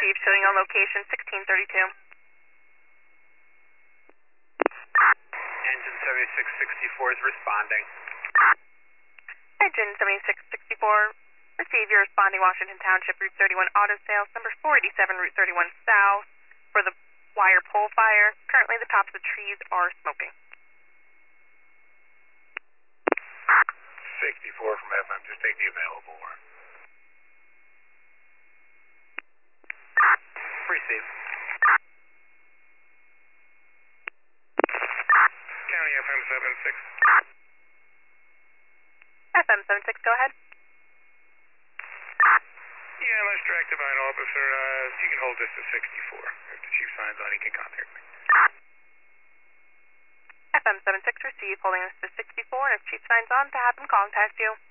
received, showing on location 1632. Engine 7664 is responding. Engine 7664, receive, you're responding Washington Township, Route 31 auto sales, number 487, Route 31 South, for the wire pole fire. Currently the tops of the trees are smoking. 64 from FM, just take the available one. Receive. County FM 76. FM 76, go ahead. Yeah, let's direct divine officer. You can hold this to 64. If the chief signs on, he can contact me. FM 76, receive, holding this to 64, and if chief signs on, to have him contact you.